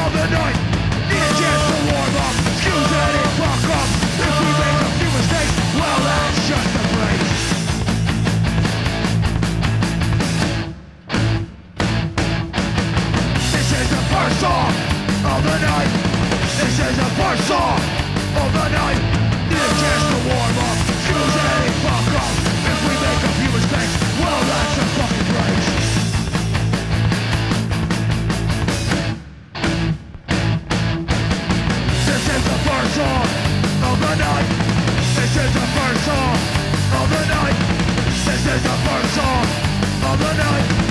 of the night. Need a chance to warm up, excuse any fuck up. If we make a few mistakes, well that's just the breaks. This is the first song of the night. This is the first song of the night. Need a chance to warm up, excuse any fuck up. If we make a few mistakes, well that's the fucking breaks. This is the first song of the night. This is the first song of the night. This is the first song of the night.